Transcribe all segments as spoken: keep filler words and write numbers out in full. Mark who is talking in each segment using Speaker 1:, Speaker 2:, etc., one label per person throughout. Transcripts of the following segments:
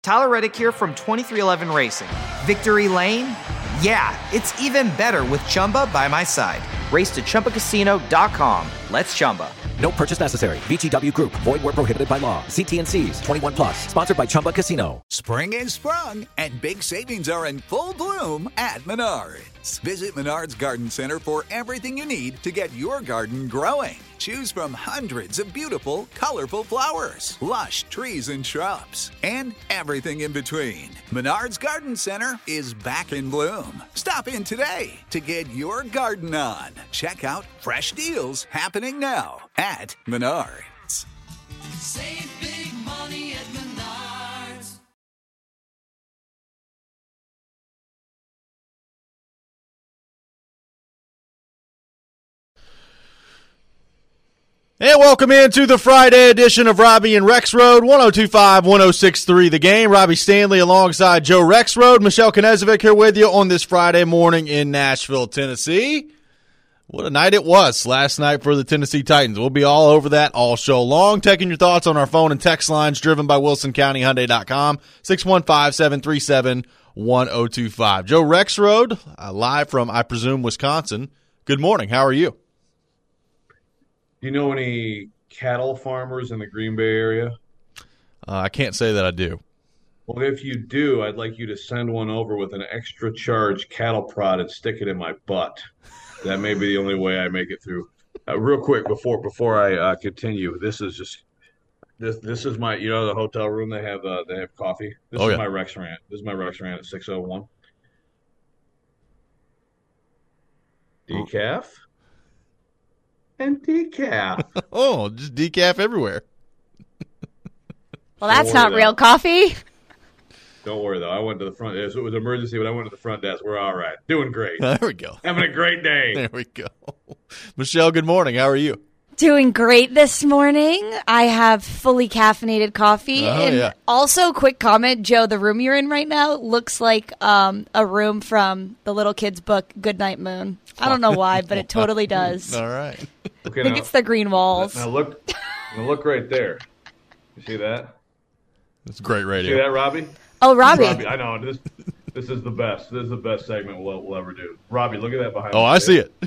Speaker 1: Tyler Reddick here from twenty-three eleven Racing. Victory Lane? Yeah, it's even better with Chumba by my side. Race to Chumba Casino dot com. Let's Chumba.
Speaker 2: No purchase necessary. V G W Group. Void where prohibited by law. See T and C's. twenty-one plus. Sponsored by Chumba Casino.
Speaker 3: Spring is sprung, and big savings are in full bloom at Menards. Visit Menards Garden Center for everything you need to get your garden growing. Choose from hundreds of beautiful, colorful flowers, lush trees and shrubs, and everything in between. Menards Garden Center is back in bloom. Stop in today to get your garden on. Check out fresh deals happening now at Menards.
Speaker 4: Save big money at Menards.
Speaker 5: And welcome into the Friday edition of Robbie and Rexroad, one oh two point five, one oh six point three The Game. Robbie Stanley alongside Joe Rexroad. Michelle Knezovic here with you on this Friday morning in Nashville, Tennessee. What a night it was last night for the Tennessee Titans. We'll be all over that all show long. Taking your thoughts on our phone and text lines driven by Wilson County Hyundai dot com, six one five, seven three seven, one oh two five. Joe Rexroad, uh, live from, I presume, Wisconsin. Good morning. How are you?
Speaker 6: Do you know any cattle farmers in the Green Bay area?
Speaker 5: Uh, I can't say that I do.
Speaker 6: Well, if you do, I'd like you to send one over with an extra charge cattle prod and stick it in my butt. That may be the only way I make it through. Uh, real quick before before I uh, continue, this is just this this is my you know the hotel room they have uh, they have coffee. This
Speaker 5: oh,
Speaker 6: is
Speaker 5: yeah.
Speaker 6: my Rex rant. This is my Rex rant at six oh one. Decaf. And decaf.
Speaker 5: Oh, just decaf everywhere.
Speaker 7: Well, that's not real coffee.
Speaker 6: Don't worry, though. I went to the front desk. It was emergency, but I went to the front desk. We're all right. Doing great.
Speaker 5: There we go.
Speaker 6: Having a great day.
Speaker 5: There we go. Michelle, good morning. How are you?
Speaker 7: Doing great this morning. I have fully caffeinated coffee.
Speaker 5: Oh,
Speaker 7: and
Speaker 5: yeah.
Speaker 7: also, quick comment, Joe, the room you're in right now looks like um, a room from the little kid's book, Goodnight Moon. I don't know why, but it totally does.
Speaker 5: All right.
Speaker 6: Okay,
Speaker 7: I think
Speaker 6: now,
Speaker 7: it's the green walls.
Speaker 6: Now look, now look right there. You see that?
Speaker 5: That's great radio.
Speaker 6: See that, Robbie?
Speaker 7: Oh, Robbie.
Speaker 6: Robbie, I know. This this is the best. This is the best segment we'll, we'll ever do. Robbie, look at that behind
Speaker 5: Oh,
Speaker 6: me.
Speaker 5: I see it.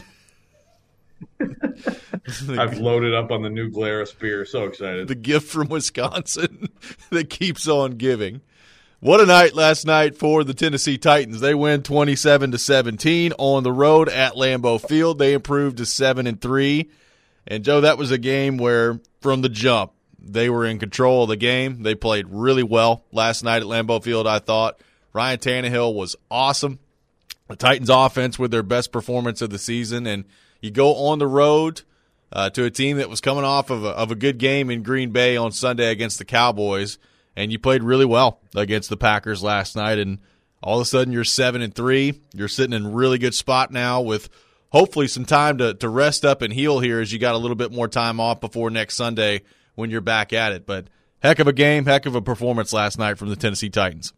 Speaker 6: I've loaded up on the new Glarus beer. So excited.
Speaker 5: The gift from Wisconsin that keeps on giving. What a night last night for the Tennessee Titans. They win twenty-seven to seventeen on the road at Lambeau Field. They improved to seven and three. And Joe, that was a game where from the jump they were in control of the game. They played really well last night at Lambeau Field, I thought. Ryan Tannehill was awesome. The Titans offense with their best performance of the season, and you go on the road uh, to a team that was coming off of a, of a good game in Green Bay on Sunday against the Cowboys, and you played really well against the Packers last night, and all of a sudden you're seven and three. You're sitting in a really good spot now with hopefully some time to, to rest up and heal here as you got a little bit more time off before next Sunday when you're back at it. But heck of a game, heck of a performance last night from the Tennessee Titans.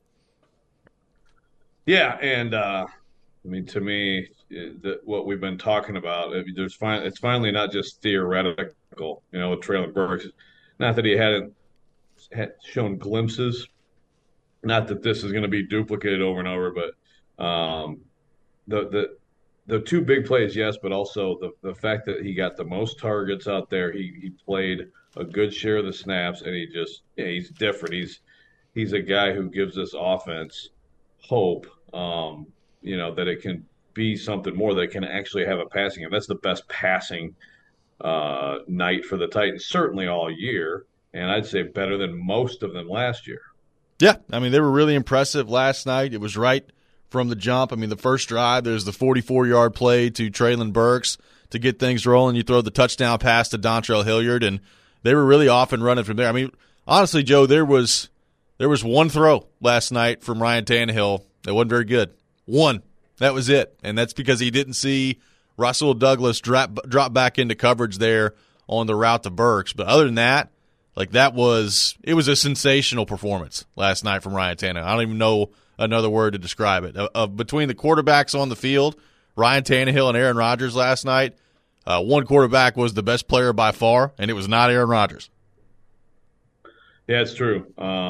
Speaker 6: Yeah, and uh, I mean, to me, the, what we've been talking about, I mean, there's fin- it's finally not just theoretical, you know, with Treylon Burks. Not that he hadn't had shown glimpses, not that this is going to be duplicated over and over, but um, the the the two big plays, yes, but also the the fact that he got the most targets out there, he he played a good share of the snaps, and he just yeah, he's different. He's he's a guy who gives this offense hope, um, you know, that it can be something more, that it can actually have a passing game. That's the best passing uh, night for the Titans, certainly all year, and I'd say better than most of them last year.
Speaker 5: Yeah, I mean, they were really impressive last night. It was right from the jump. I mean, the first drive, there's the forty-four-yard play to Treylon Burks to get things rolling. You throw the touchdown pass to Dontrell Hilliard, and they were really off and running from there. I mean, honestly, Joe, there was there was one throw last night from Ryan Tannehill that wasn't very good. One. That was it, and that's because he didn't see Russell Douglas drop, drop back into coverage there on the route to Burks. But other than that, like that was – it was a sensational performance last night from Ryan Tannehill. I don't even know another word to describe it. Uh, uh, between the quarterbacks on the field, Ryan Tannehill and Aaron Rodgers last night, uh, one quarterback was the best player by far, and it was not Aaron Rodgers.
Speaker 6: Yeah, it's true. Um,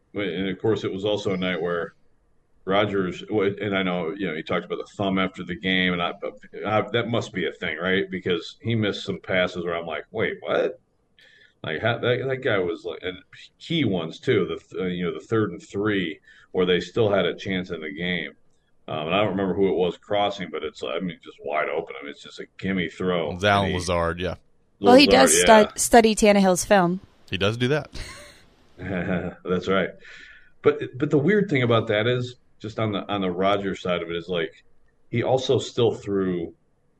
Speaker 6: and of course, it was also a night where Rodgers, and I know, you know, he talked about the thumb after the game, and I, I, that must be a thing, right? Because he missed some passes where I'm like, wait, what? Like how, that that guy was like, and key ones too. The uh, you know the third and three where they still had a chance in the game. Um, and I don't remember who it was crossing, but it's I mean just wide open. I mean it's just a gimme throw.
Speaker 5: It's Allen Lazard, yeah.
Speaker 7: Well, he
Speaker 6: Lazard,
Speaker 7: does
Speaker 6: yeah.
Speaker 7: stu- study Tannehill's film.
Speaker 5: He does do that.
Speaker 6: That's right. But but the weird thing about that is just on the on the Rodgers side of it is like he also still threw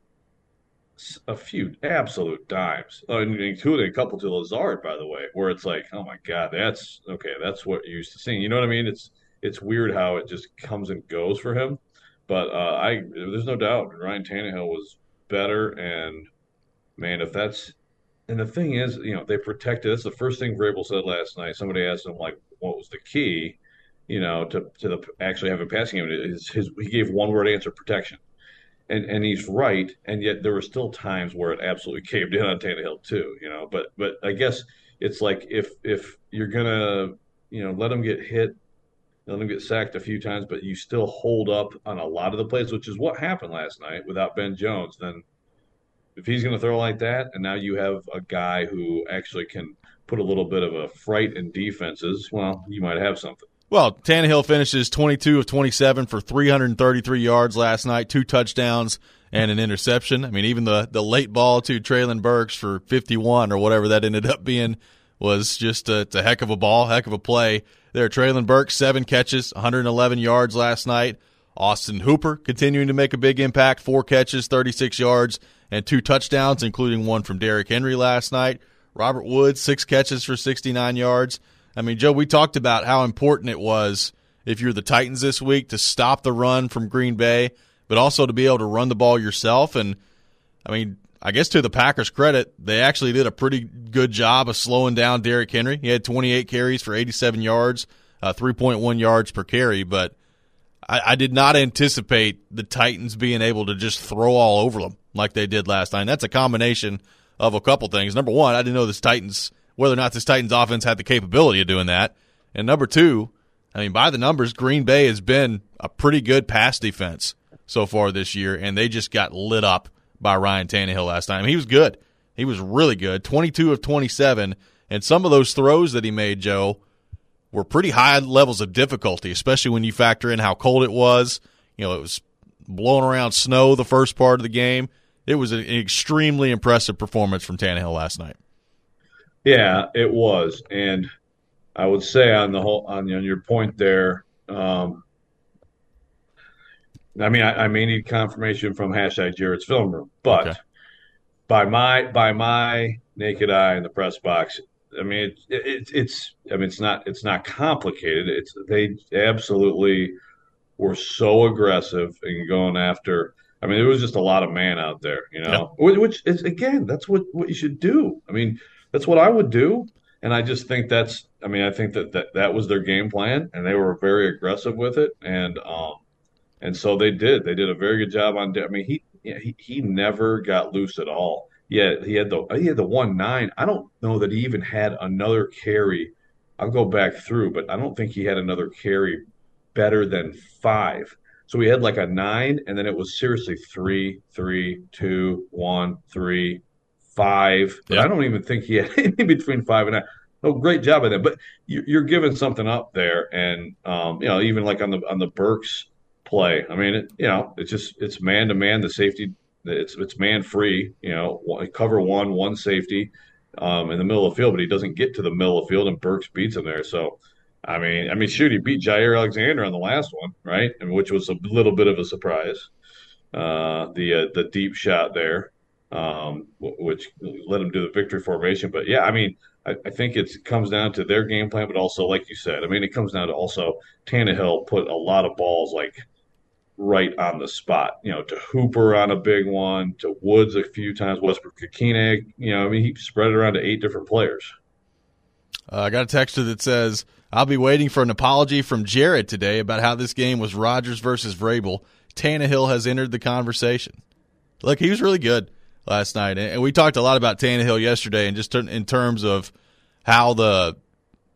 Speaker 6: a few absolute dimes, uh, including a couple to Lazard, by the way, where it's like, oh my God, that's okay. That's what you're used to seeing. You know what I mean? It's it's weird how it just comes and goes for him. But uh, I there's no doubt Ryan Tannehill was better, and man, if that's and the thing is, you know, they protected. That's the first thing Vrabel said last night. Somebody asked him like, what was the key, you know, to to the actually having passing game? His, his he gave one word answer: protection. And and he's right, and yet there were still times where it absolutely caved in on Tannehill too, you know. But but I guess it's like if if you're gonna you know let him get hit, let him get sacked a few times, but you still hold up on a lot of the plays, which is what happened last night without Ben Jones. Then if he's gonna throw like that, and now you have a guy who actually can put a little bit of a fright in defenses, well, you might have something.
Speaker 5: Well, Tannehill finishes twenty-two of twenty-seven for three hundred thirty-three yards last night, two touchdowns and an interception. I mean, even the, the late ball to Treylon Burks for fifty-one or whatever that ended up being was just a, it's a heck of a ball, heck of a play. There, Treylon Burks, seven catches, one hundred eleven yards last night. Austin Hooper continuing to make a big impact, four catches, thirty-six yards, and two touchdowns, including one from Derrick Henry last night. Robert Woods, six catches for sixty-nine yards. I mean, Joe, we talked about how important it was if you're the Titans this week to stop the run from Green Bay, but also to be able to run the ball yourself. And, I mean, I guess to the Packers' credit, they actually did a pretty good job of slowing down Derrick Henry. He had twenty-eight carries for eighty-seven yards, uh, three point one yards per carry, but I, I did not anticipate the Titans being able to just throw all over them like they did last night. And that's a combination of a couple things. Number one, I didn't know this Titans – whether or not this Titans offense had the capability of doing that. And number two, I mean, by the numbers, Green Bay has been a pretty good pass defense so far this year, and they just got lit up by Ryan Tannehill last time. He was good. He was really good, twenty-two of twenty-seven, and some of those throws that he made, Joe, were pretty high levels of difficulty, especially when you factor in how cold it was. You know, it was blowing around snow the first part of the game. It was an extremely impressive performance from Tannehill last night.
Speaker 6: Yeah, it was, and I would say on the whole, on, on your point there, um, I mean, I, I may need confirmation from hashtag Jared's Film Room, but okay. by my by my naked eye in the press box, I mean, it, it, it's I mean, it's not it's not complicated. It's they absolutely were so aggressive in going after. I mean, there was just a lot of man out there, you know, yep. which is again, that's what, what you should do. I mean. That's what I would do, and I just think that's. I mean, I think that, that that was their game plan, and they were very aggressive with it, and um, and so they did. They did a very good job on. I mean, he he he never got loose at all. Yeah, he had the he had the one nine. I don't know that he even had another carry. I'll go back through, but I don't think he had another carry better than five. So he had like a nine, and then it was seriously three, three, two, one, three. Five, but yep. I don't even think he had anything between five and nine. Oh, great job of that. But you're giving something up there, and um, you know, even like on the on the Burks play. I mean, it, you know, it's just it's man to man. The safety, it's it's man free. You know, cover one, one safety um, in the middle of the field, but he doesn't get to the middle of the field, and Burks beats him there. So, I mean, I mean, shoot, he beat Jair Alexander on the last one, right? And which was a little bit of a surprise. Uh, the uh, the deep shot there. Um, which let them do the victory formation. But yeah, I mean, I, I think it comes down to their game plan, but also, like you said, I mean, it comes down to also Tannehill put a lot of balls like right on the spot, you know, to Hooper on a big one, to Woods a few times, Westbrook-Ikine, you know, I mean, he spread it around to eight different players.
Speaker 5: Uh, I got a texter that says, I'll be waiting for an apology from Jared today about how this game was Rodgers versus Vrabel. Tannehill has entered the conversation. Look, he was really good last night, and we talked a lot about Tannehill yesterday, and just in terms of how the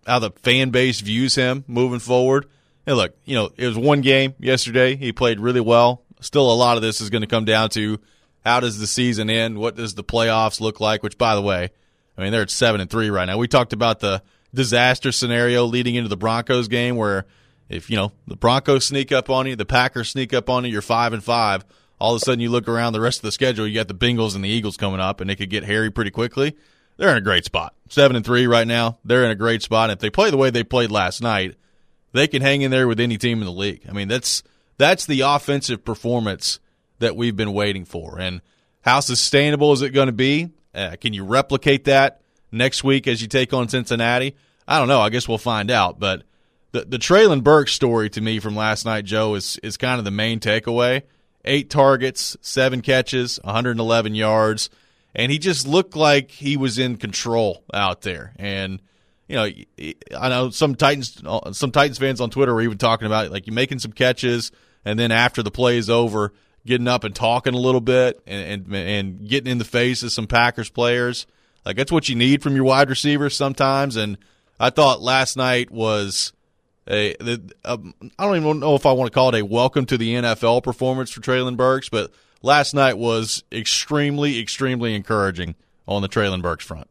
Speaker 5: how the fan base views him moving forward. And look, you know, it was one game yesterday. He played really well. Still, a lot of this is going to come down to how does the season end? What does the playoffs look like? Which, by the way, I mean, they're at seven and three right now. We talked about the disaster scenario leading into the Broncos game where if, you know, the Broncos sneak up on you, the Packers sneak up on you, you're five and five. All of a sudden you look around the rest of the schedule, you got the Bengals and the Eagles coming up, and it could get hairy pretty quickly. They're in a great spot. Seven and three right now. They're in a great spot. And if they play the way they played last night, they can hang in there with any team in the league. I mean, that's that's the offensive performance that we've been waiting for. And how sustainable is it going to be? Uh, can you replicate that next week as you take on Cincinnati? I don't know. I guess we'll find out. But the the Treylon Burks story to me from last night, Joe, is is kind of the main takeaway. Eight targets, seven catches, one hundred eleven yards, and he just looked like he was in control out there. And you know, I know some Titans some Titans fans on Twitter were even talking about it, like you making some catches, and then after the play is over, getting up and talking a little bit and, and and getting in the face of some Packers players. Like that's what you need from your wide receivers sometimes. And I thought last night was a, a, a I don't even know if I want to call it a welcome to the N F L performance for Treylon Burks, but last night was extremely, extremely encouraging on the Treylon Burks front.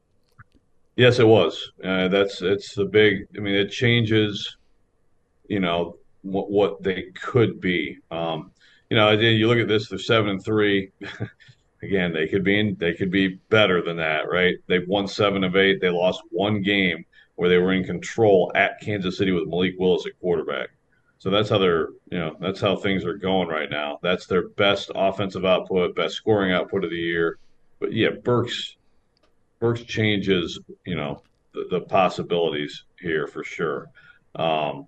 Speaker 6: Yes, it was. Uh, that's it's the big. I mean, it changes, you know, what what they could be. Um, you know, you look at this; they're seven and three. Again, they could be in, they could be better than that, right? They've won seven of eight. They lost one game where they were in control at Kansas City with Malik Willis at quarterback. So that's how they're, you know, that's how things are going right now. That's their best offensive output, best scoring output of the year. But yeah, Burks, Burks changes, you know, the, the possibilities here for sure. Um,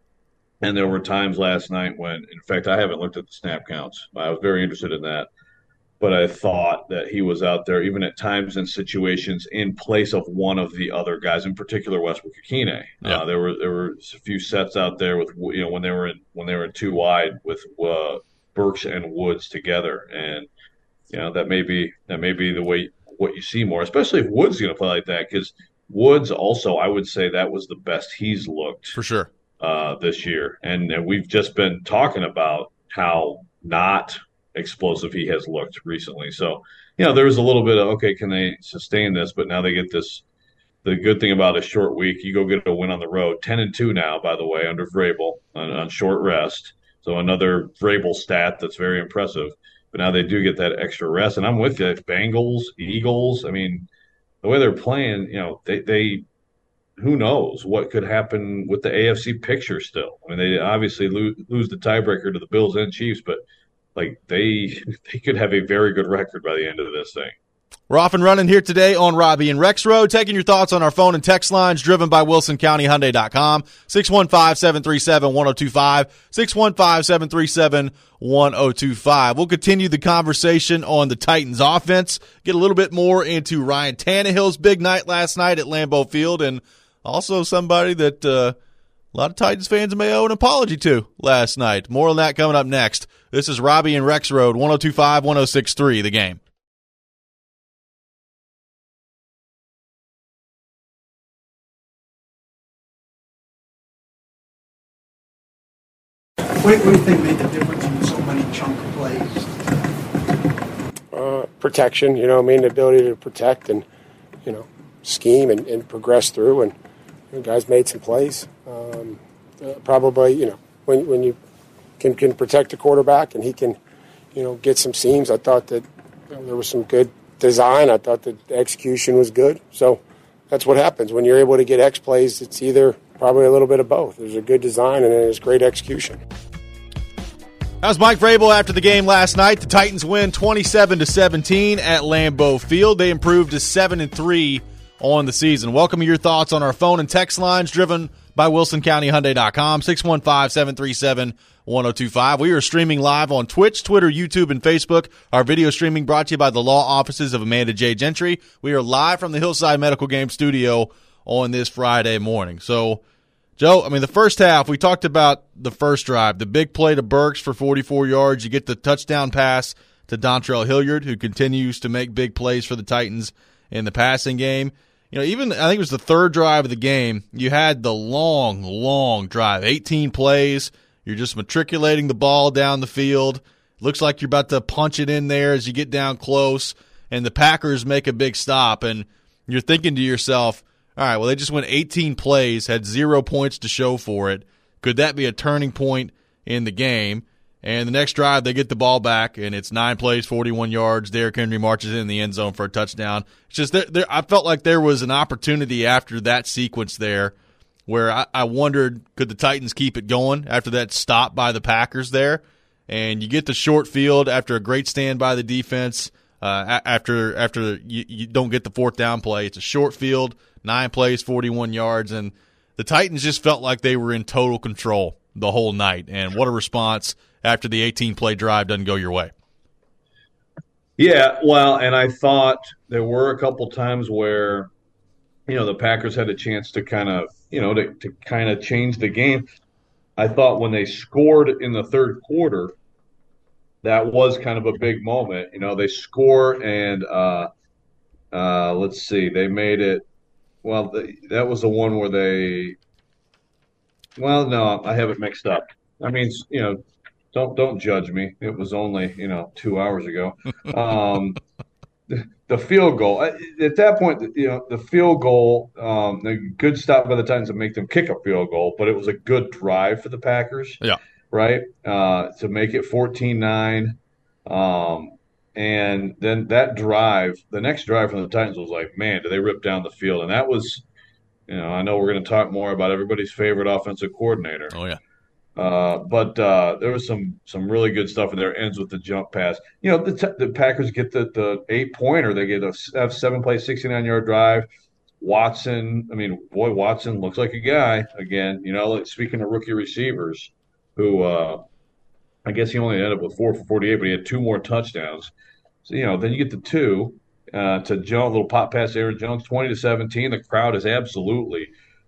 Speaker 6: and there were times last night when, in fact, I haven't looked at the snap counts. I was very interested in that. But I thought that he was out there, even at times in situations, in place of one of the other guys, in particular Westbrook-Ikhine. Yeah. Uh, there were there were a few sets out there with, you know, when they were in when they were in two wide with uh, Burks and Woods together, and you know that may be that may be the way what you see more, especially if Woods is going to play like that, because Woods also, I would say that was the best he's looked
Speaker 5: for sure
Speaker 6: uh, this year, and, and we've just been talking about how not explosive he has looked recently. So, you know, there was a little bit of, okay, can they sustain this? But now they get this. The good thing about a short week, you go get a win on the road. ten and two now, by the way, under Vrabel on, on short rest. So another Vrabel stat that's very impressive. But now they do get that extra rest. And I'm with you. Bengals, Eagles, I mean, the way they're playing, you know, they, they who knows what could happen with the A F C picture still. I mean, they obviously lose, lose the tiebreaker to the Bills and Chiefs, but like they they could have a very good record by the end of this thing.
Speaker 5: We're off and running here today on Robbie and Rex Road, taking your thoughts on our phone and text lines, driven by Wilson County Hyundai dot com, six one five, seven three seven, one oh two five, six one five, seven three seven, one oh two five. We'll continue the conversation on the Titans offense, get a little bit more into Ryan Tannehill's big night last night at Lambeau Field, and also somebody that uh, a lot of Titans fans may owe an apology to last night. More on that coming up next. This is Robbie and Rex Road, one oh two five, one oh six three, The Game.
Speaker 8: What, what do you think made the difference in so many chunk plays?
Speaker 9: Uh, protection, you know what I mean? The ability to protect and, you know, scheme and, and progress through. And you know, guys made some plays. Um, uh, probably, you know, when when you can, can protect a quarterback and he can, you know, get some seams. I thought that you know, there was some good design. I thought that the execution was good. So that's what happens. When you're able to get X plays, it's either probably a little bit of both. There's a good design and then there's great execution.
Speaker 5: That was Mike Vrabel after the game last night. The Titans win twenty-seven to seventeen at Lambeau Field. They improved to seven and three on the season. Welcome your thoughts on our phone and text lines, driven by Wilson County Hyundai dot com, six one five, seven three seven, one oh two five. We are streaming live on Twitch, Twitter, YouTube, and Facebook. Our video streaming brought to you by the law offices of Amanda J. Gentry. We are live from the Hillside Medical Game Studio on this Friday morning. So, Joe, I mean, the first half, we talked about the first drive, the big play to Burks for forty-four yards. You get the touchdown pass to Dontrell Hilliard, who continues to make big plays for the Titans in the passing game. you know, even I think it was the third drive of the game, you had the long, long drive, eighteen plays. You're just matriculating the ball down the field. Looks like you're about to punch it in there as you get down close, and the Packers make a big stop, and you're thinking to yourself, all right, well, they just went eighteen plays, had zero points to show for it. Could that be a turning point in the game? And the next drive, they get the ball back, and it's nine plays, forty-one yards. Derrick Henry marches in the end zone for a touchdown. It's just there, there, I felt like there was an opportunity after that sequence there where I, I wondered, could the Titans keep it going after that stop by the Packers there? And you get the short field after a great stand by the defense. Uh, after after you, you don't get the fourth down play, it's a short field, nine plays, forty-one yards, and the Titans just felt like they were in total control the whole night. And what a response after the eighteen-play drive doesn't go your way.
Speaker 6: Yeah, well, and I thought there were a couple times where, you know, the Packers had a chance to kind of, you know, to, to kind of change the game. I thought when they scored in the third quarter, that was kind of a big moment. You know, they score and uh, uh, let's see, they made it. Well, the, that was the one where they. Well, no, I have it mixed up. I mean, you know, don't don't judge me. It was only, you know, two hours ago. Um, the, the field goal at that point, you know, the field goal, um, a good stop by the Titans to make them kick a field goal, but it was a good drive for the Packers.
Speaker 5: Yeah.
Speaker 6: Right, uh, to make it fourteen nine. Um, and then that drive, the next drive from the Titans was like, man, did they rip down the field. And that was, you know, I know we're going to talk more about everybody's favorite offensive coordinator.
Speaker 5: Oh, yeah.
Speaker 6: Uh, but uh, there was some some really good stuff in there. Ends with the jump pass. You know, the, t- the Packers get the, the eight-pointer. They get a have seven-play, sixty-nine-yard drive. Watson, I mean, boy, Watson looks like a guy again. You know, like, speaking of rookie receivers, who uh, I guess he only ended up with four for forty-eight, but he had two more touchdowns. So, you know, then you get the two uh, to Jones, a little pop pass to Aaron Jones, twenty to seventeen. The crowd is absolutely,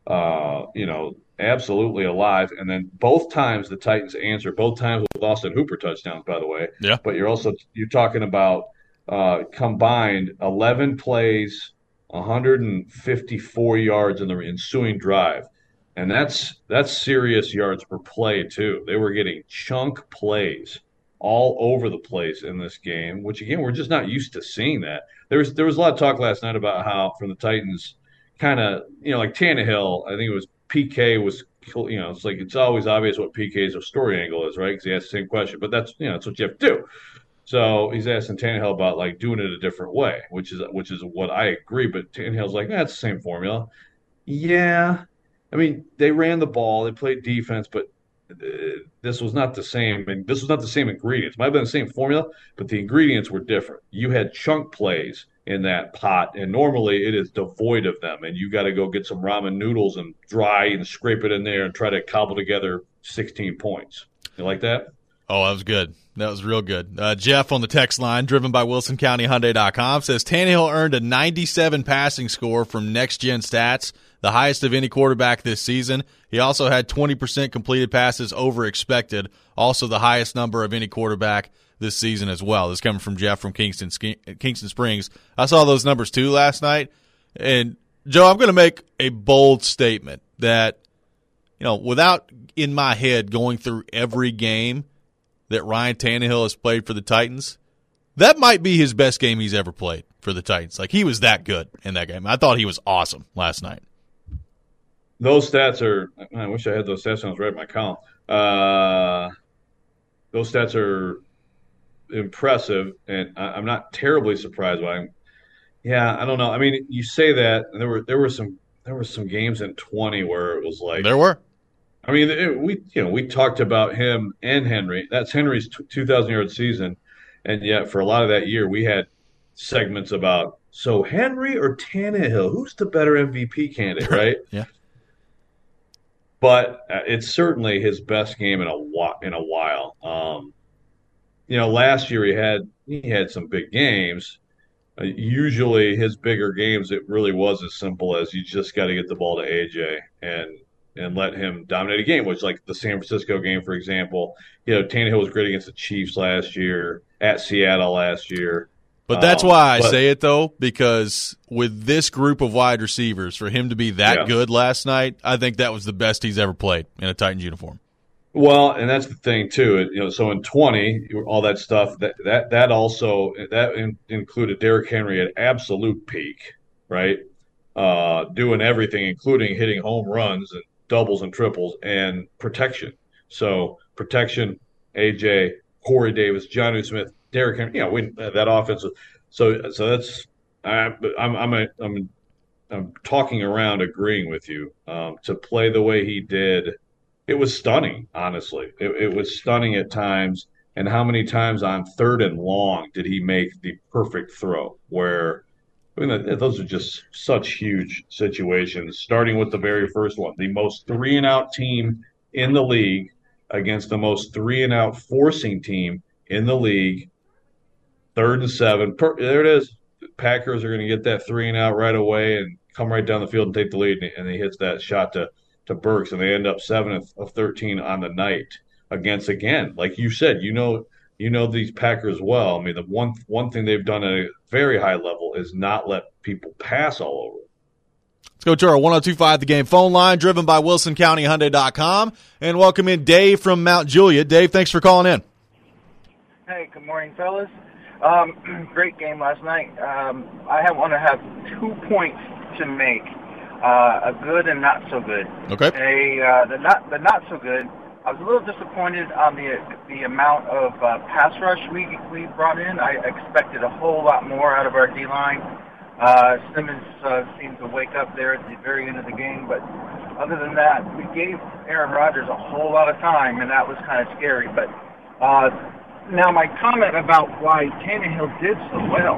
Speaker 6: uh, you know, absolutely alive. And then both times the Titans answer, both times with Austin Hooper touchdowns, by the way.
Speaker 5: Yeah.
Speaker 6: But you're also you're talking about uh, combined eleven plays, one hundred fifty-four yards in the ensuing drive. And that's that's serious yards per play, too. They were getting chunk plays all over the place in this game, which, again, we're just not used to seeing that. There was there was a lot of talk last night about how, from the Titans, kind of, you know, like Tannehill, I think it was P K was, you know, it's like it's always obvious what P K's story angle is, right? Because he asked the same question. But that's, you know, that's what you have to do. So he's asking Tannehill about, like, doing it a different way, which is which is what I agree. But Tannehill's like, that's the same formula. Yeah. I mean, they ran the ball, they played defense, but uh, this was not the same. And this was not the same ingredients. Might have been the same formula, but the ingredients were different. You had chunk plays in that pot, and normally it is devoid of them. And you got to go get some ramen noodles and dry and scrape it in there and try to cobble together sixteen points. You like that?
Speaker 5: Oh, that was good. That was real good. Uh, Jeff on the text line, driven by Wilson County Hyundai dot com, says Tannehill earned a ninety-seven passing score from Next Gen Stats, the highest of any quarterback this season. He also had twenty percent completed passes over expected, also the highest number of any quarterback this season as well. This is coming from Jeff from Kingston Kingston Springs. I saw those numbers too last night. And, Joe, I'm going to make a bold statement that, you know, without in my head going through every game that Ryan Tannehill has played for the Titans, that might be his best game he's ever played for the Titans. Like, he was that good in that game. I thought he was awesome last night.
Speaker 6: Those stats are – I wish I had those stats when I was writing my column. Uh, those stats are impressive, and I, I'm not terribly surprised by them. Yeah, I don't know. I mean, you say that, and there were there were some there were some games in twenty where it was like –
Speaker 5: There were.
Speaker 6: I mean, it, we you know we talked about him and Henry. That's Henry's two thousand yard season, and yet for a lot of that year we had segments about, so Henry or Tannehill, who's the better M V P candidate, right?
Speaker 5: Yeah.
Speaker 6: But it's certainly his best game in a in a while. Um, you know, last year he had he had some big games. Uh, usually his bigger games, it really was as simple as you just got to get the ball to A J and. and let him dominate a game, which, like the San Francisco game, for example, you know, Tannehill was great against the Chiefs last year, at Seattle last year.
Speaker 5: But that's
Speaker 6: Um,
Speaker 5: why I
Speaker 6: but-
Speaker 5: say it, though, because with this group of wide receivers, for him to be that
Speaker 6: Yeah.
Speaker 5: good last night, I think that was the best he's ever played in a Titans uniform.
Speaker 6: Well, and that's the thing too. It- You know, so in twenty, all that stuff that that that also that in, included Derrick Henry at absolute peak, right? Uh, doing everything, including hitting home runs and doubles and triples and protection. So protection, A J, Corey Davis, Jonnu Smith, Derrick Henry. You know, we, that offense. So so that's I, I'm I'm a, I'm I'm talking around, agreeing with you. Um, to play the way he did. It was stunning, honestly. It, it was stunning at times. And how many times on third and long did he make the perfect throw? Where, I mean, those are just such huge situations. Starting with the very first one, the most three and out team in the league against the most three and out forcing team in the league. Third and seven. Per, there it is. The Packers are going to get that three and out right away and come right down the field and take the lead. And he, and he hits that shot to. to Burks, and they end up seven of thirteen on the night against, again, like you said, you know, you know these Packers well. I mean, the one one thing they've done at a very high level is not let people pass all over.
Speaker 5: Let's go to our one oh two point five The Game phone line, driven by Wilson County Hyundai dot com, and welcome in Dave from Mount Juliet. Dave, thanks for calling in.
Speaker 10: Hey, good morning, fellas. Um, great game last night. Um, I have, want to have two points to make. Uh, a good and not so good.
Speaker 5: Okay.
Speaker 10: A uh, the not the not so good. I was a little disappointed on the the amount of uh, pass rush we we brought in. I expected a whole lot more out of our D line. Uh, Simmons uh, seemed to wake up there at the very end of the game, but other than that, we gave Aaron Rodgers a whole lot of time, and that was kind of scary. But uh, now my comment about why Tannehill did so well.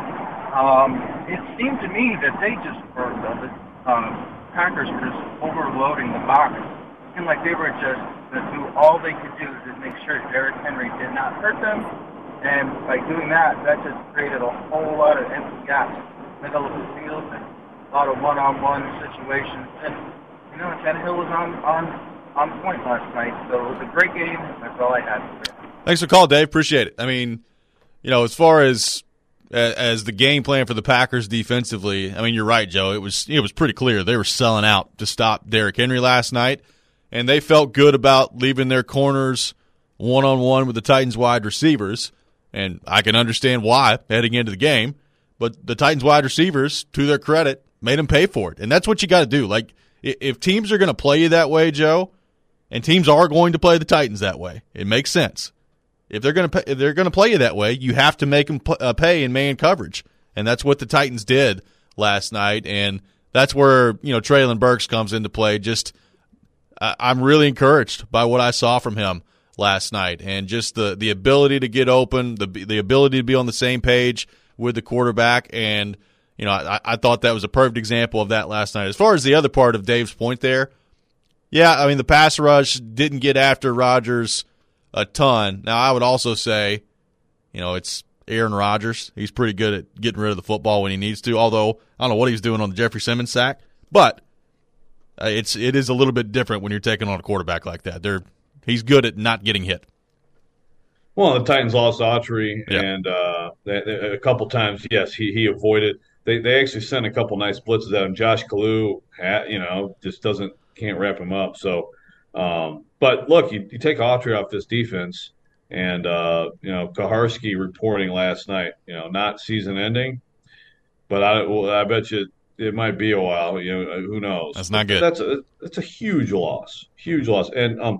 Speaker 10: Um, it seemed to me that they just were the Um, Packers were just overloading the box. It seemed like they were just to do all they could do to make sure Derrick Henry did not hurt them. And by doing that, that just created a whole lot of empty gaps, middle of the field, and a lot of one-on-one situations. And, you know, Tannehill was on, on, on point last night. So it was a great game. That's all I had for you.
Speaker 5: Thanks for the call, Dave. Appreciate it. I mean, you know, as far as as the game plan for the Packers defensively, I mean, you're right, Joe. It was it was pretty clear they were selling out to stop Derrick Henry last night, and they felt good about leaving their corners one-on-one with the Titans wide receivers, and I can understand why heading into the game, but the Titans wide receivers, to their credit, made them pay for it, and that's what you got to do. Like, if teams are going to play you that way, Joe, and teams are going to play the Titans that way, it makes sense. If they're going to if they're going to play you that way, you have to make them pay in man coverage, and that's what the Titans did last night. And that's where you know Treylon Burks comes into play. Just uh, I'm really encouraged by what I saw from him last night, and just the the ability to get open, the the ability to be on the same page with the quarterback. And you know I, I thought that was a perfect example of that last night. As far as the other part of Dave's point there, yeah, I mean the pass rush didn't get after Rodgers a ton. Now, I would also say, you know, it's Aaron Rodgers. He's pretty good at getting rid of the football when he needs to, although I don't know what he's doing on the Jeffrey Simmons sack. But uh, it's it is a little bit different when you're taking on a quarterback like that. They're He's good at not getting hit.
Speaker 6: Well, the Titans lost Autry,
Speaker 5: yeah.
Speaker 6: and uh, they, they, a couple times, yes, he, he avoided. They they actually sent a couple nice blitzes at him. Josh Kalu, had, you know, just doesn't can't wrap him up. So, um, but look, you, you take Autry off this defense, and uh, you know, Kaharski reporting last night, you know, not season ending, but I well, I bet you it might be a while. You know, who knows?
Speaker 5: That's not good.
Speaker 6: That's a that's a huge loss, huge loss. And um,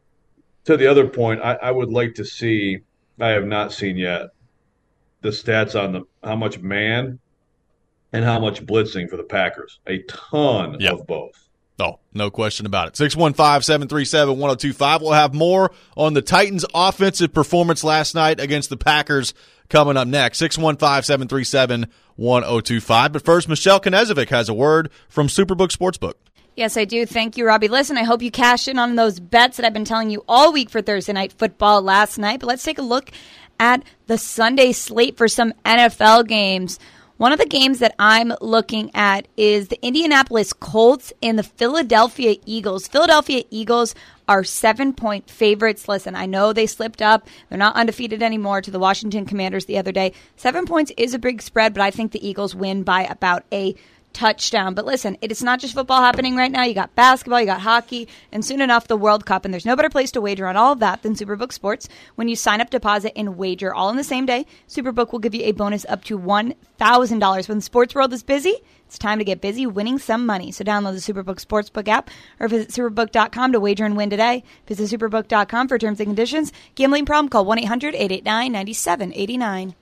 Speaker 6: to the other point, I, I would like to see. I have not seen yet the stats on the how much man and how much blitzing for the Packers. A ton
Speaker 5: yep.
Speaker 6: of both.
Speaker 5: Oh, no question about it. six one five, seven three seven, one oh two five. We'll have more on the Titans' offensive performance last night against the Packers coming up next. six one five, seven three seven, one oh two five. But first, Michelle Knezovic has a word from Superbook Sportsbook.
Speaker 7: Yes, I do. Thank you, Robbie. Listen, I hope you cashed in on those bets that I've been telling you all week for Thursday Night Football last night. But let's take a look at the Sunday slate for some N F L games. One of the games that I'm looking at is the Indianapolis Colts and the Philadelphia Eagles. Philadelphia Eagles are seven-point favorites. Listen, I know they slipped up. They're not undefeated anymore to the Washington Commanders the other day. Seven points is a big spread, but I think the Eagles win by about a touchdown. But listen, it is not just football happening right now. You got basketball, you got hockey, and soon enough the World Cup. And there's no better place to wager on all of that than Superbook Sports. When you sign up, deposit, and wager all in the same day, Superbook will give you a bonus up to one thousand dollars. When the sports world is busy, it's time to get busy winning some money. So download the Superbook Sportsbook app or visit superbook dot com to wager and win today. Visit superbook dot com for terms and conditions. Gambling problem? Call one eight hundred eight eight nine nine seven eight nine.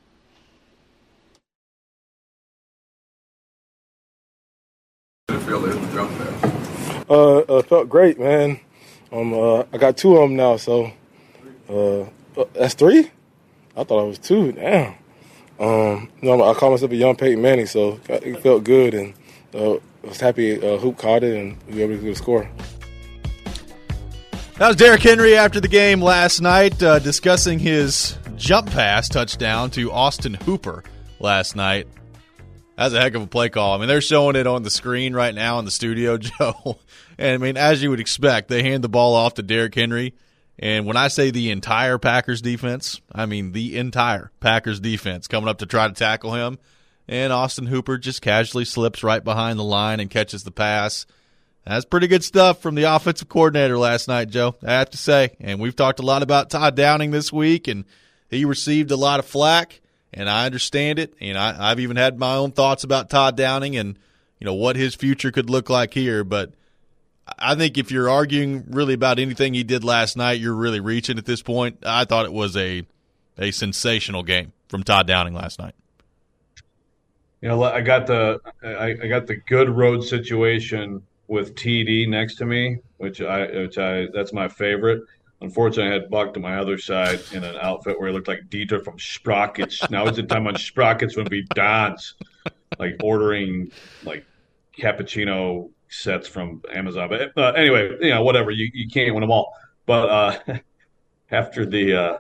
Speaker 11: Feel it in the jump pass?
Speaker 12: Uh, uh, felt great, man. Um, uh, I got two of them now, so uh, that's three. I thought I was two. Damn. Um, you know, I call myself a young Peyton Manning, so it felt good, and uh, I was happy. Uh, Hoop caught it, and we were able to get a score.
Speaker 5: That was Derrick Henry after the game last night, uh, discussing his jump pass touchdown to Austin Hooper last night. That's a heck of a play call. I mean, they're showing it on the screen right now in the studio, Joe. And, I mean, as you would expect, they hand the ball off to Derrick Henry. And when I say the entire Packers defense, I mean the entire Packers defense coming up to try to tackle him. And Austin Hooper just casually slips right behind the line and catches the pass. That's pretty good stuff from the offensive coordinator last night, Joe, I have to say. And we've talked a lot about Todd Downing this week, and he received a lot of flack. And I understand it, and I, I've even had my own thoughts about Todd Downing and, you know, what his future could look like here. But I think if you're arguing really about anything he did last night, you're really reaching at this point. I thought it was a a sensational game from Todd Downing last night.
Speaker 6: You know, I got the I, I got the good road situation with T D next to me, which I which I that's my favorite. Unfortunately, I had Buck to my other side in an outfit where he looked like Dieter from Sprockets. Now is the time when Sprockets would be Don's, like ordering like cappuccino sets from Amazon. But uh, anyway, you know, whatever. You, you can't win them all. But uh, after the, uh,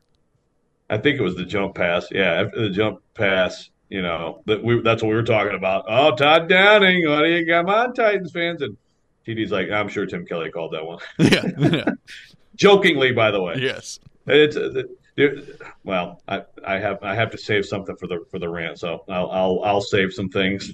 Speaker 6: I think it was the jump pass. Yeah, after the jump pass, you know, that we that's what we were talking about. Oh, Todd Downing, what do you got on, Titans fans? And T D's like, I'm sure Tim Kelly called that one.
Speaker 5: Yeah, yeah.
Speaker 6: Jokingly, by the way.
Speaker 5: Yes.
Speaker 6: It's it, well, I, I have I have to save something for the for the rant, so I'll I'll, I'll save some things.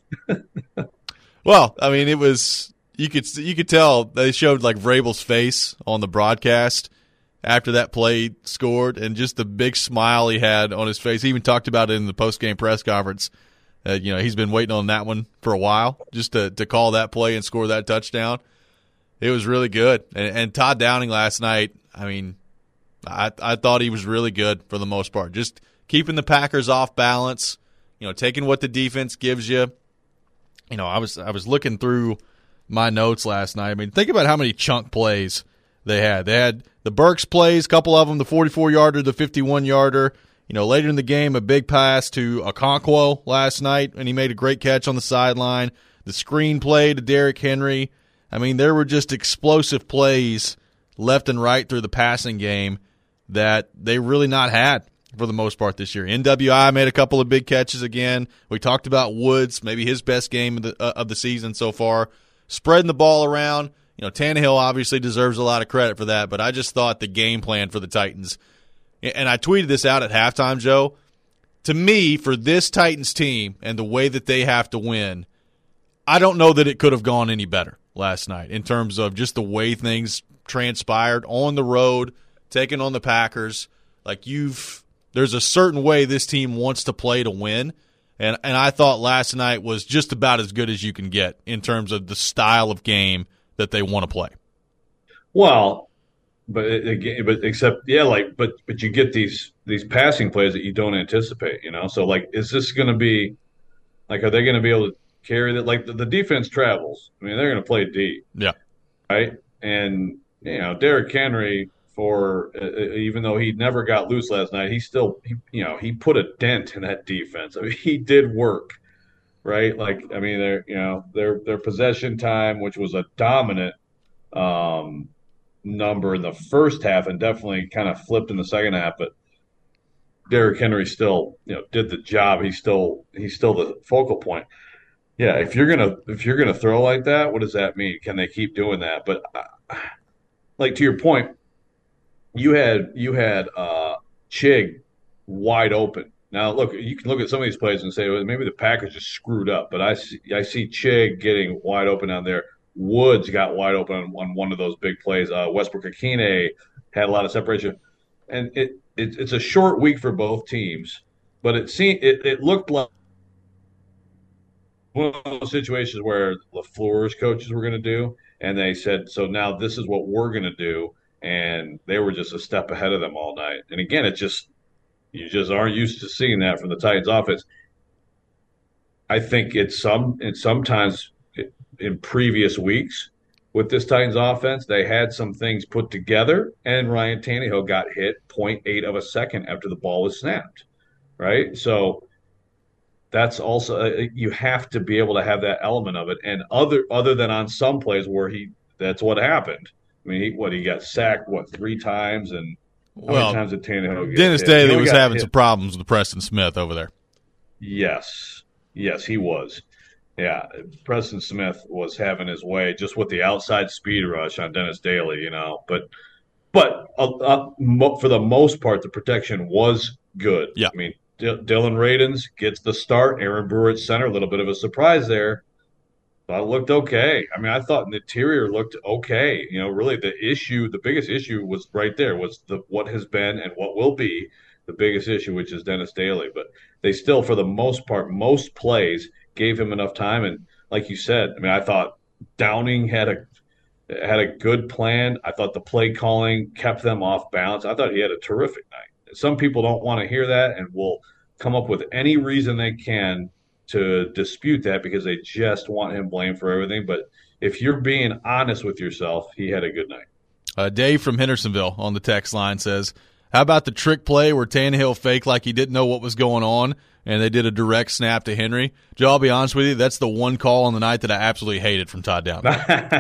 Speaker 5: Well, I mean, it was you could you could tell they showed like Vrabel's face on the broadcast after that play scored, and just the big smile he had on his face. He even talked about it in the post game press conference. Uh, you know, he's been waiting on that one for a while, just to to call that play and score that touchdown. It was really good. And, and Todd Downing last night, I mean, I I thought he was really good for the most part. Just keeping the Packers off balance, you know, taking what the defense gives you. You know, I was I was looking through my notes last night. I mean, think about how many chunk plays they had. They had the Burks plays, a couple of them, the forty-four-yarder, the fifty-one-yarder. You know, later in the game, a big pass to Okonkwo last night, and he made a great catch on the sideline. The screen play to Derrick Henry. I mean, there were just explosive plays left and right through the passing game that they really not had for the most part this year. N W I made a couple of big catches again. We talked about Woods, maybe his best game of the, uh, of the season so far. Spreading the ball around. You know, Tannehill obviously deserves a lot of credit for that, but I just thought the game plan for the Titans, and I tweeted this out at halftime, Joe, to me, for this Titans team and the way that they have to win, I don't know that it could have gone any better last night in terms of just the way things transpired on the road, taking on the Packers. Like you've, there's a certain way this team wants to play to win, and and I thought last night was just about as good as you can get in terms of the style of game that they want to play.
Speaker 6: Well, but again, but except yeah, like but but you get these these passing plays that you don't anticipate, you know. So like, is this going to be like, are they going to be able to carry that? Like the, the defense travels. I mean, they're going to play deep.
Speaker 5: Yeah.
Speaker 6: Right. And, you know, Derrick Henry, for uh, even though he never got loose last night, he still, he, you know, he put a dent in that defense. I mean, he did work. Right. Like, I mean, their, you know, their, their possession time, which was a dominant um, number in the first half and definitely kind of flipped in the second half. But Derrick Henry still, you know, did the job. He's still, he's still the focal point. Yeah, if you're gonna if you're gonna throw like that, what does that mean? Can they keep doing that? But uh, like to your point, you had you had uh, Chig wide open. Now, look, you can look at some of these plays and say, well, maybe the Packers just screwed up. But I see, I see Chig getting wide open down there. Woods got wide open on, on one of those big plays. Uh, Westbrook-Akine had a lot of separation. And it, it it's a short week for both teams. But it seemed it, it looked like one of those situations where LaFleur's coaches were going to do. And they said, so now this is what we're going to do. And they were just a step ahead of them all night. And again, it just – you just aren't used to seeing that from the Titans offense. I think it's some it's sometimes in previous weeks with this Titans offense, they had some things put together, and Ryan Tannehill got hit zero point eight of a second after the ball was snapped, right? So that's also you have to be able to have that element of it. And other other than on some plays where he that's what happened. I mean, he, what he got sacked what three times and. How
Speaker 5: well,
Speaker 6: many times did Tannehill get
Speaker 5: Dennis
Speaker 6: hit?
Speaker 5: Daly was having
Speaker 6: hit.
Speaker 5: some problems with Preston Smith over there.
Speaker 6: Yes. Yes, he was. Yeah, Preston Smith was having his way just with the outside speed rush on Dennis Daly, you know. But but uh, uh, mo- for the most part, the protection was good.
Speaker 5: Yeah.
Speaker 6: I mean, D- Dylan Radins gets the start. Aaron Brewer at center, a little bit of a surprise there. But it looked okay. I mean, I thought the interior looked okay. You know, really the issue, the biggest issue was right there was the what has been and what will be the biggest issue, which is Dennis Daly. But they still, for the most part, most plays gave him enough time. And like you said, I mean, I thought Downing had a had a good plan. I thought the play calling kept them off balance. I thought he had a terrific night. Some people don't want to hear that and will come up with any reason they can to dispute that because they just want him blamed for everything. But if you're being honest with yourself, he had a good night.
Speaker 5: Uh, Dave from Hendersonville on the text line says, how about the trick play where Tannehill faked like he didn't know what was going on and they did a direct snap to Henry? Joe, I'll be honest with you, that's the one call on the night that I absolutely hated from Todd Downing.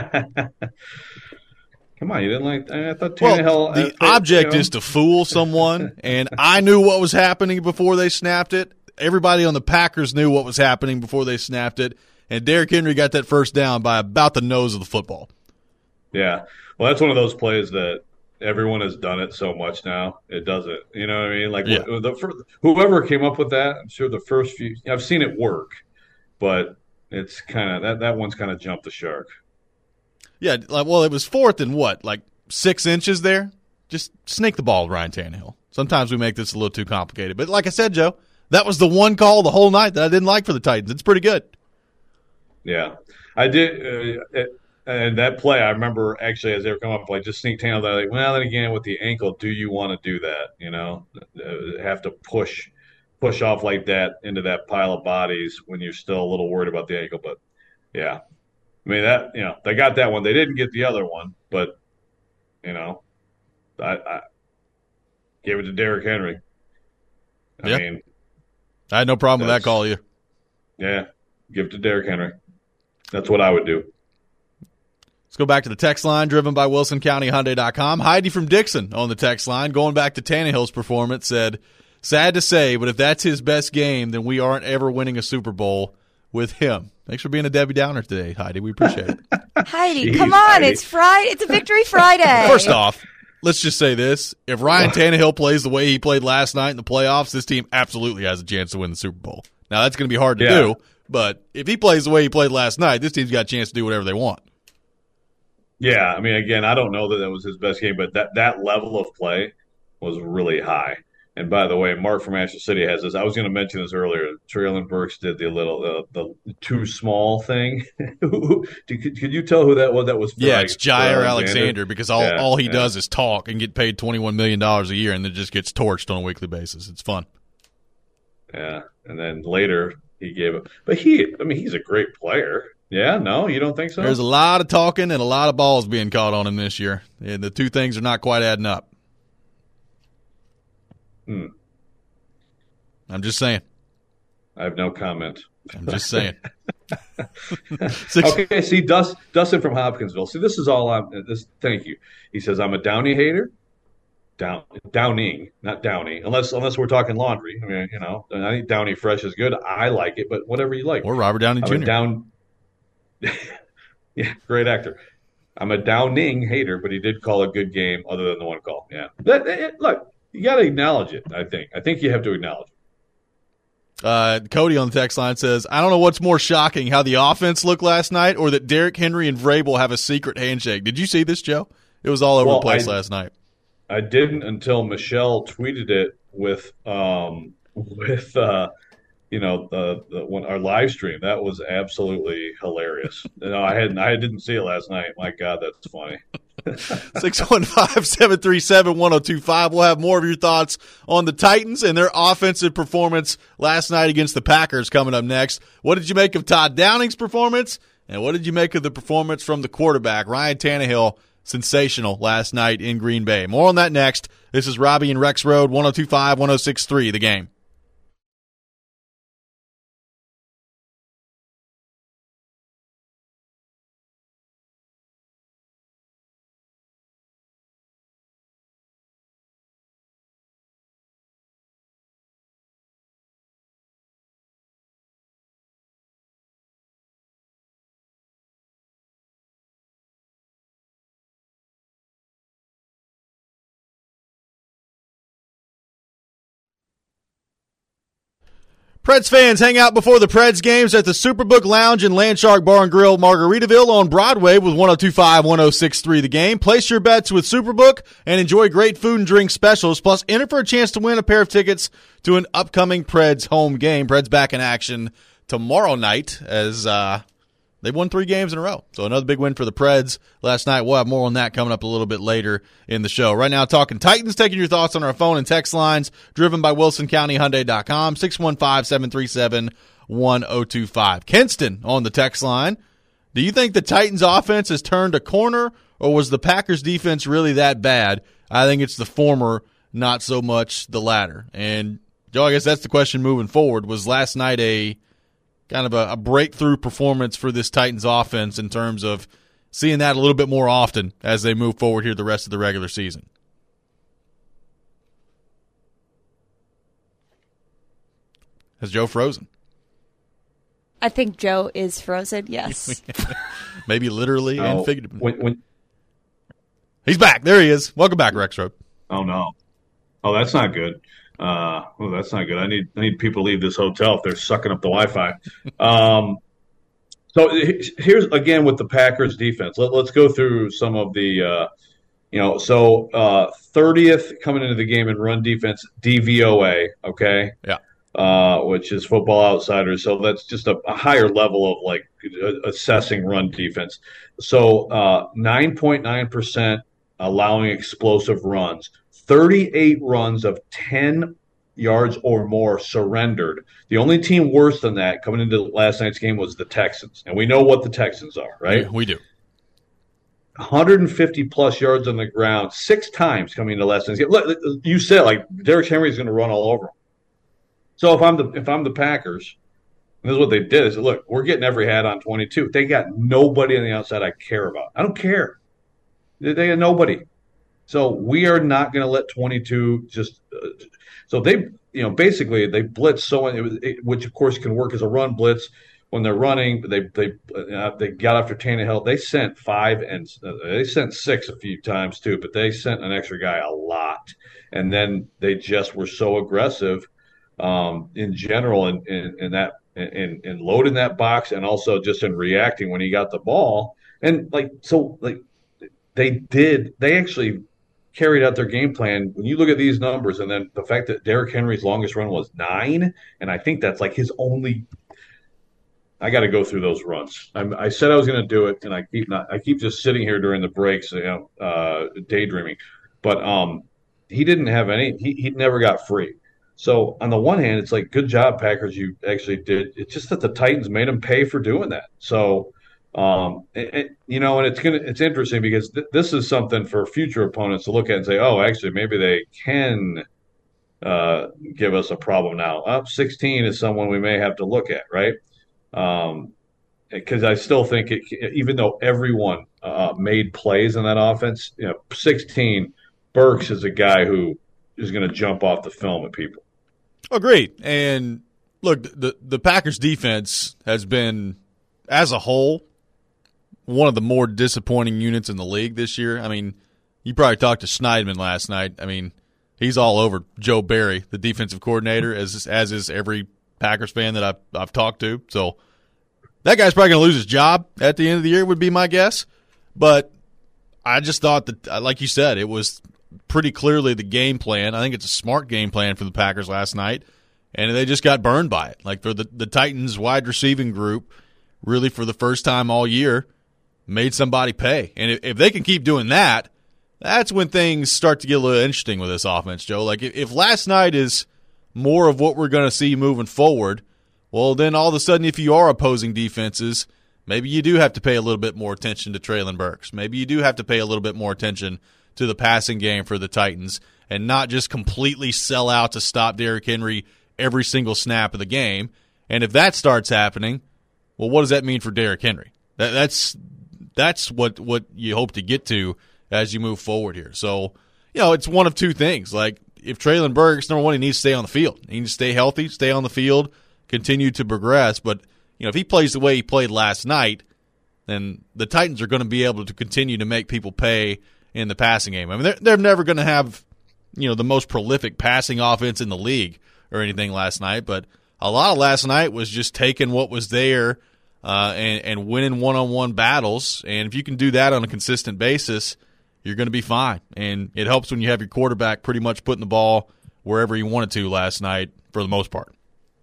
Speaker 6: Come on, you didn't like I thought Tannehill.
Speaker 5: Well, the
Speaker 6: uh,
Speaker 5: object
Speaker 6: you know.
Speaker 5: is to fool someone, and I knew what was happening before they snapped it. Everybody on the Packers knew what was happening before they snapped it, and Derrick Henry got that first down by about the nose of the football.
Speaker 6: Yeah. Well, that's one of those plays that everyone has done it so much now. It doesn't. You know what I mean? Like
Speaker 5: Yeah.
Speaker 6: the, the, whoever came up with that, I'm sure the first few – I've seen it work, but it's kind of that, – that one's kind of jumped the shark.
Speaker 5: Yeah, like, well, it was fourth and what, like six inches there? Just snake the ball, Ryan Tannehill. Sometimes we make this a little too complicated. But like I said, Joe, that was the one call the whole night that I didn't like for the Titans. It's pretty good.
Speaker 6: Yeah. I did uh, – it, and that play, I remember actually as they were coming up, like just sneak Tannehill, they're like, well, then again, with the ankle, do you want to do that? You know, uh, have to push push off like that into that pile of bodies when you're still a little worried about the ankle. But, yeah. I mean, that, you know, they got that one. They didn't get the other one, but, you know, I, I gave it to Derrick Henry. I
Speaker 5: yeah.
Speaker 6: mean,
Speaker 5: I had no problem with that call either.
Speaker 6: Yeah, give it to Derrick Henry. That's what I would do.
Speaker 5: Let's go back to the text line, driven by Wilson County Hyundai dot com. Heidi from Dixon on the text line, going back to Tannehill's performance, said, sad to say, but if that's his best game, then we aren't ever winning a Super Bowl with him. Thanks for being a Debbie Downer today, Heidi. We appreciate it.
Speaker 7: Heidi,
Speaker 6: Jeez,
Speaker 7: come on.
Speaker 6: Heidi.
Speaker 7: It's Friday. It's a Victory Friday.
Speaker 5: First off, let's just say this. If Ryan Tannehill plays the way he played last night in the playoffs, this team absolutely has a chance to win the Super Bowl. Now, that's going to be hard to
Speaker 6: Yeah.
Speaker 5: do, but if he plays the way he played last night, this team's got a chance to do whatever they want.
Speaker 6: Yeah, I mean, again, I don't know that that was his best game, but that, that level of play was really high. And by the way, Mark from Ashland City has this. I was going to mention this earlier. Traylon Burks did the little uh, the too small thing. could, could you tell who that was? That was for,
Speaker 5: Yeah,
Speaker 6: like,
Speaker 5: it's Jair
Speaker 6: for
Speaker 5: Alexander, because all,
Speaker 6: Yeah,
Speaker 5: all he
Speaker 6: yeah.
Speaker 5: does is talk and get paid twenty-one million dollars a year and then just gets torched on a weekly basis. It's fun.
Speaker 6: Yeah, and then later he gave it. But he, I mean, he's a great player. Yeah, no, you don't think so?
Speaker 5: There's a lot of talking and a lot of balls being caught on him this year, and the two things are not quite adding up.
Speaker 6: Hmm.
Speaker 5: I'm just saying.
Speaker 6: I have no comment.
Speaker 5: I'm just saying. Six,
Speaker 6: Okay, see, Dust, Dustin from Hopkinsville. See, this is all I'm. This, thank you. He says I'm a Downey hater. Down, Downing, not Downey. Unless, unless we're talking laundry. I mean, you know, I think Downey Fresh is good. I like it, but whatever you like.
Speaker 5: Or Robert Downey
Speaker 6: I'm a
Speaker 5: Junior
Speaker 6: Down. Yeah, great actor. I'm a Downing hater, but he did call a good game other than the one call. Yeah. That, it, look, you got to acknowledge it, I think. I think you have to acknowledge it.
Speaker 5: Uh, Cody on the text line says, I don't know what's more shocking, how the offense looked last night or that Derrick Henry and Vrabel have a secret handshake. Did you see this, Joe? It was all over
Speaker 6: Well,
Speaker 5: the place
Speaker 6: I,
Speaker 5: last night.
Speaker 6: I didn't until Michelle tweeted it with, um, with uh, you know, the, the when our live stream. That was absolutely hilarious. No, I hadn't. I didn't see it last night. My God, that's funny.
Speaker 5: six one five, seven three seven, one oh two five. We'll have more of your thoughts on the Titans and their offensive performance last night against the Packers coming up next. What did you make of Todd Downing's performance? And what did you make of the performance from the quarterback, Ryan Tannehill? Sensational last night in Green Bay. More on that next. This is Robbie and Rex Road, one oh two five, one oh six three, The Game. Preds fans, hang out before the Preds games at the Superbook Lounge and Landshark Bar and Grill, Margaritaville on Broadway with one oh two five, one oh six three The Game. Place your bets with Superbook and enjoy great food and drink specials, plus enter for a chance to win a pair of tickets to an upcoming Preds home game. Preds back in action tomorrow night as uh, they've won three games in a row. So another big win for the Preds last night. We'll have more on that coming up a little bit later in the show. Right now, talking Titans, taking your thoughts on our phone and text lines, driven by Wilson County Hyundai dot com, six one five, seven three seven, one oh two five. Kenston on the text line. Do you think the Titans offense has turned a corner, or was the Packers defense really that bad? I think it's the former, not so much the latter. And, Joe, I guess that's the question moving forward. Was last night a kind of a, a breakthrough performance for this Titans offense in terms of seeing that a little bit more often as they move forward here the rest of the regular season? Has Joe frozen?
Speaker 7: I think Joe is frozen, yes.
Speaker 5: Maybe literally
Speaker 6: Oh,
Speaker 5: and figuratively.
Speaker 6: when, when,
Speaker 5: He's back. There he is. Welcome back, Rex Road.
Speaker 6: oh, no. Oh, that's not good. Uh, oh, that's not good. I need I need people to leave this hotel if they're sucking up the Wi-Fi. Um, so here's again with the Packers defense. Let, let's go through some of the, uh, you know, so uh, thirtieth coming into the game in run defense, D V O A, okay?
Speaker 5: Yeah.
Speaker 6: Uh, which is Football Outsiders. So that's just a, a higher level of like assessing run defense. So uh, nine point nine percent allowing explosive runs. thirty-eight runs of ten yards or more surrendered. The only team worse than that coming into last night's game was the Texans. And we know what the Texans are, right?
Speaker 5: Yeah, we do.
Speaker 6: one hundred fifty plus yards on the ground, six times coming into last night's game. Look, you said like Derrick Henry is going to run all over them. So if I'm the if I'm the Packers, and this is what they did, is look, we're getting every hat on twenty-two. They got nobody on the outside I care about. I don't care. They, they got nobody. So we are not going to let twenty-two just. Uh, so they, you know, basically they blitz so it was, it, which of course can work as a run blitz when they're running. They they uh, they got after Tannehill. They sent five and uh, they sent six a few times too, but they sent an extra guy a lot. And then they just were so aggressive um, in general in, in, in that in, in loading that box and also just in reacting when he got the ball. And like so like they did they actually carried out their game plan. When you look at these numbers and then the fact that Derrick Henry's longest run was nine, and I think that's like his only I got to go through those runs. I'm, I said I was going to do it, and I keep not. I keep just sitting here during the breaks, you know, uh, daydreaming. But um, he didn't have any. He he never got free. So on the one hand, it's like good job, Packers. You actually did. It's just that the Titans made him pay for doing that. So um, it, it, you know, and it's gonna. It's interesting because th- this is something for future opponents to look at and say, oh, actually, maybe they can uh, give us a problem now. Up sixteen is someone we may have to look at, right? Um, because I still think it, even though everyone uh, made plays in that offense, you know, sixteen, Burks is a guy who is going to jump off the film at people.
Speaker 5: Agreed. And look, the the Packers defense has been, as a whole, one of the more disappointing units in the league this year. I mean, you probably talked to Schneidman last night. I mean, he's all over Joe Barry, the defensive coordinator, as as is every Packers fan that I've, I've talked to. So that guy's probably going to lose his job at the end of the year would be my guess. But I just thought that, like you said, it was pretty clearly the game plan. I think it's a smart game plan for the Packers last night, and they just got burned by it. Like for the, the Titans wide receiving group, really for the first time all year, made somebody pay. And if, if they can keep doing that, that's when things start to get a little interesting with this offense, Joe. Like if, if last night is more of what we're going to see moving forward, well, then all of a sudden if you are opposing defenses, maybe you do have to pay a little bit more attention to Treylon Burks. Maybe you do have to pay a little bit more attention to the passing game for the Titans and not just completely sell out to stop Derrick Henry every single snap of the game. And if that starts happening, well, what does that mean for Derrick Henry? That, that's that's what, what you hope to get to as you move forward here. So, you know, it's one of two things. Like, if Treylon Burks, number one, he needs to stay on the field. He needs to stay healthy, stay on the field, continue to progress. But, you know, if he plays the way he played last night, then the Titans are going to be able to continue to make people pay in the passing game. I mean, they're, they're never going to have, you know, the most prolific passing offense in the league or anything last night, but a lot of last night was just taking what was there uh, and, and winning one-on-one battles. And if you can do that on a consistent basis, you're going to be fine. And it helps when you have your quarterback pretty much putting the ball wherever he wanted to last night for the most part.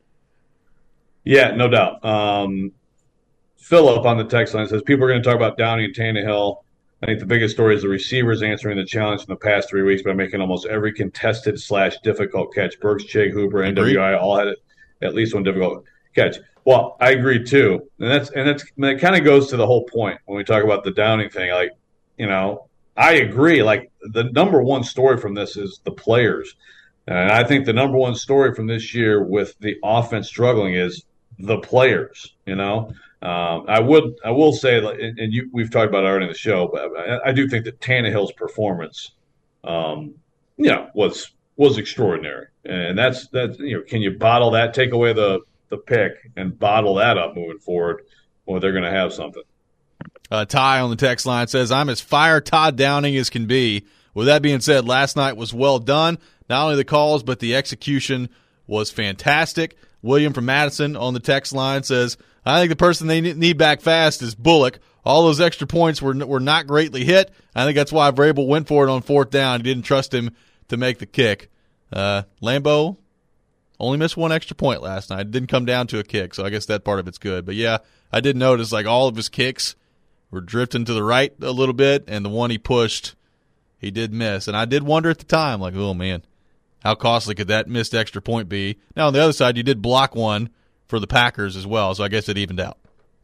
Speaker 6: Yeah, no doubt. Um, Philip on the text line says, people are going to talk about Downey and Tannehill. I think the biggest story is the receivers answering the challenge in the past three weeks by making almost every contested slash difficult catch. Burks, Chig, Hooper, N W I all had at least one difficult catch. Well, I agree too, and that's and that's and it kind of goes to the whole point when we talk about the Downing thing. Like, you know, I agree. Like the number one story from this is the players, and I think the number one story from this year with the offense struggling is the players. You know. Um, I would, I will say, and, and you, we've talked about it already in the show, but I, I do think that Tannehill's performance, um, you know, was was extraordinary, and that's that. You know, can you bottle that? Take away the the pick and bottle that up moving forward, or they're going to have something.
Speaker 5: Uh, Ty on the text line says, "I'm as fire Todd Downing as can be." With that being said, last night was well done. Not only the calls, but the execution was fantastic. William from Madison on the text line says, I think the person they need back fast is Bullock. All those extra points were were not greatly hit. I think that's why Vrabel went for it on fourth down. He didn't trust him to make the kick. Uh, Lambeau only missed one extra point last night. It didn't come down to a kick, so I guess that part of it's good. But, yeah, I did notice like all of his kicks were drifting to the right a little bit, and the one he pushed, he did miss. And I did wonder at the time, like, oh, man, how costly could that missed extra point be? Now, on the other side, you did block one for the Packers as well, so I guess it evened out.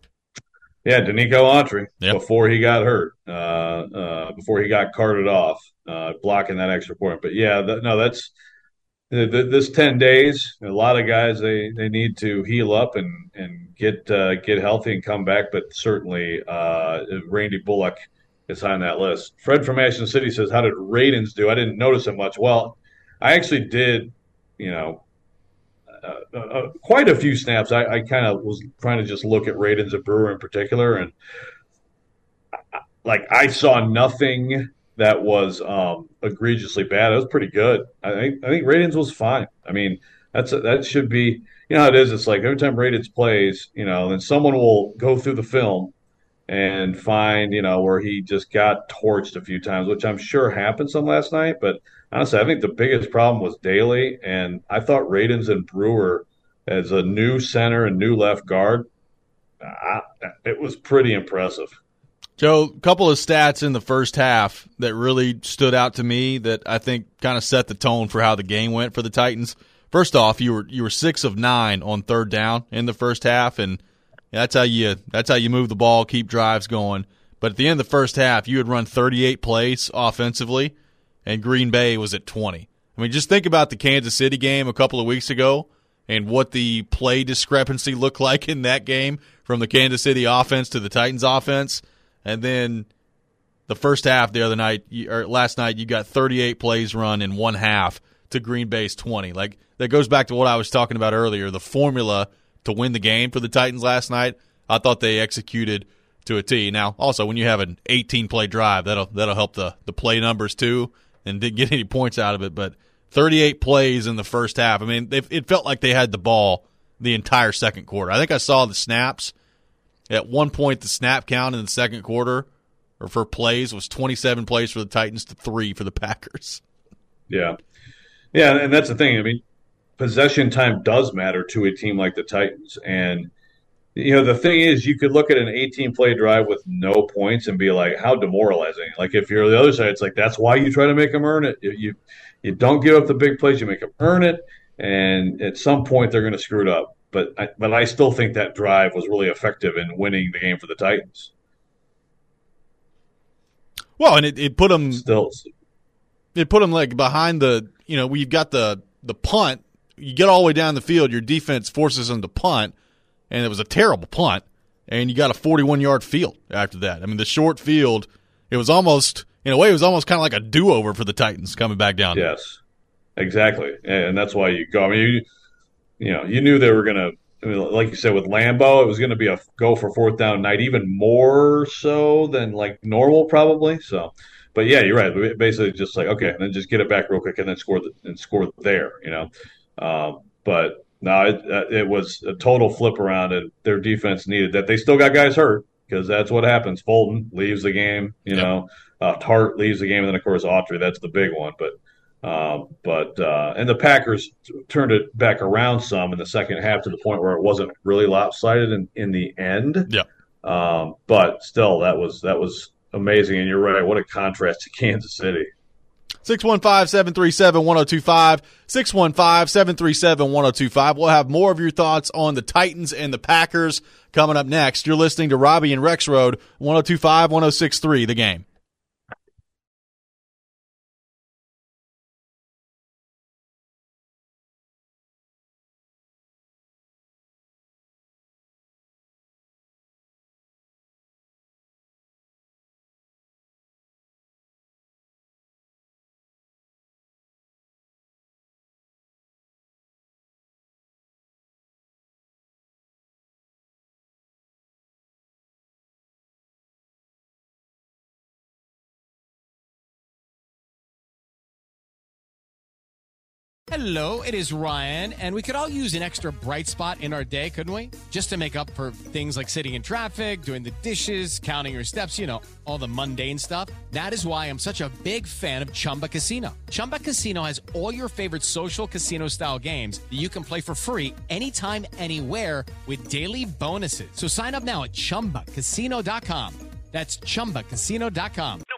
Speaker 6: Yeah, Danico Autry,
Speaker 5: yep.
Speaker 6: before he got hurt, uh, uh, before he got carted off, uh, blocking that extra point. But, yeah, th- no, that's th- th- this ten days, a lot of guys, they, they need to heal up and, and get uh, get healthy and come back, but certainly uh, Randy Bullock is on that list. Fred from Ashton City says, how did Radins do? I didn't notice it much. Well, I actually did, you know, Uh, uh, quite a few snaps. I, I kind of was trying to just look at Radins and Brewer in particular, and I, like I saw nothing that was um, egregiously bad. It was pretty good. I think I think Radins was fine. I mean, that's a, that should be. You know how it is. It's like every time Radins plays, you know, then someone will go through the film and find, you know, where he just got torched a few times, which I'm sure happened some last night, but. Honestly, I think the biggest problem was Daly, and I thought Radins and Brewer, as a new center and new left guard, I, it was pretty impressive.
Speaker 5: Joe, a couple of stats in the first half that really stood out to me that I think kind of set the tone for how the game went for the Titans. First off, you were you were six of nine on third down in the first half, and that's how you that's how you move the ball, keep drives going. But at the end of the first half, you had run thirty-eight plays offensively, and Green Bay was at twenty. I mean, just think about the Kansas City game a couple of weeks ago and what the play discrepancy looked like in that game from the Kansas City offense to the Titans offense. And then the first half the other night, or last night, you got thirty-eight plays run in one half to Green Bay's twenty. Like, that goes back to what I was talking about earlier, the formula to win the game for the Titans last night. I thought they executed to a T. Now, also, when you have an eighteen-play drive, that'll that'll help the, the play numbers too and didn't get any points out of it. But thirty-eight plays in the first half. I mean, they, it felt like they had the ball the entire second quarter. I think I saw the snaps. At one point, the snap count in the second quarter or for plays was twenty-seven plays for the Titans to three for the Packers.
Speaker 6: Yeah. Yeah, and that's the thing. I mean, possession time does matter to a team like the Titans. And, you know, the thing is, you could look at an eighteen-play drive with no points and be like, how demoralizing. Like, if you're the other side, it's like, that's why you try to make them earn it. You, you don't give up the big plays. You make them earn it. And at some point, they're going to screw it up. But I, but I still think that drive was really effective in winning the game for the Titans.
Speaker 5: Well, and it, it put them
Speaker 6: still.
Speaker 5: It put them like behind the, you know, we've got the the punt. You get all the way down the field, your defense forces them to punt, and it was a terrible punt, and you got a forty-one-yard field after that. I mean, the short field, it was almost, in a way, it was almost kind of like a do-over for the Titans coming back down.
Speaker 6: Yes, exactly, and that's why you go. I mean, you, you know, you knew they were going to, I mean, like you said, with Lambeau, it was going to be a go for fourth down night, even more so than like normal probably, so. But yeah, you're right. Basically, just like okay, and then just get it back real quick, and then score the, and score there. You know, um, but no, it, it was a total flip around, and their defense needed that. They still got guys hurt because that's what happens. Fulton leaves the game. You yep. know, uh, Tart leaves the game, and then of course Autry. That's the big one. But um, but uh, and the Packers t- turned it back around some in the second half to the point where it wasn't really lopsided in, in the end.
Speaker 5: Yeah.
Speaker 6: Um, but still, that was that was. Amazing, and you're right. What a contrast to Kansas City.
Speaker 5: six one five, seven three seven, one oh two five, six one five, seven three seven, one oh two five. We'll have more of your thoughts on the Titans and the Packers coming up next. You're listening to Robbie and Rex Road, one oh two five, one oh six three, The Game.
Speaker 13: Hello, it is Ryan, and we could all use an extra bright spot in our day, couldn't we? Just to make up for things like sitting in traffic, doing the dishes, counting your steps, you know, all the mundane stuff. That is why I'm such a big fan of Chumba Casino. Chumba Casino has all your favorite social casino-style games that you can play for free anytime, anywhere with daily bonuses. So sign up now at chumba casino dot com. That's chumba casino dot com.